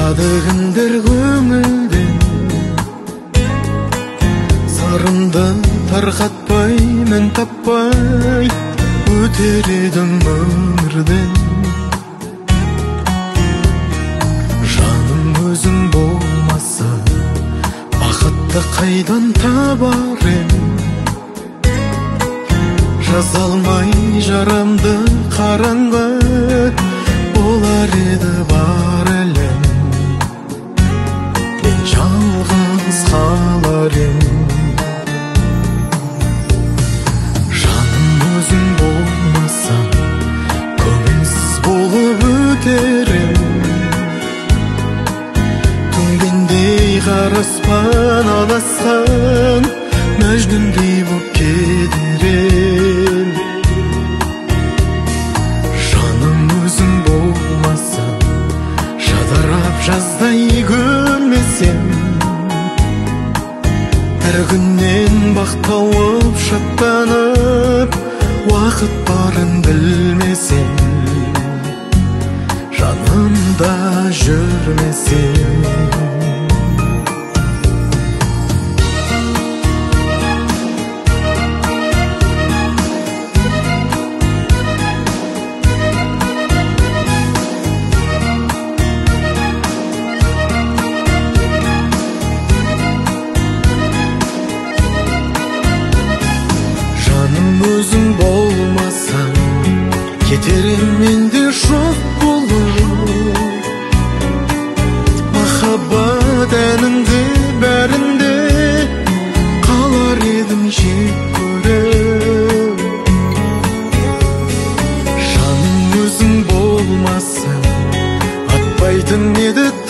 Жадыгындыр көңілден сарымды тарқатпай, мен таппай өтер едім өмірден. Жаным өзің болмаса бақытты қайдан табар ем? Жаза алмай жарамды қараңғы болар еді бар әлем. Мен жалғыз қалар ем. Жаным өзің болмасаң көңілсіз болып өтер ем. Түнгендей қара аспан адасқан мәжнүндей боп кетер ем. Жаным өзің болмасаң жадырап жаздай көрмесем, әр күннен бақ тауып шаттанып уақыт барын білмесем, жанымда жүрмесем. Өзің болмасаң кетерім менде жоқ болып. Махаббат әніңді бәрінде қалар едім жек көріп. Жаным өзің болмасаң атпайтын еді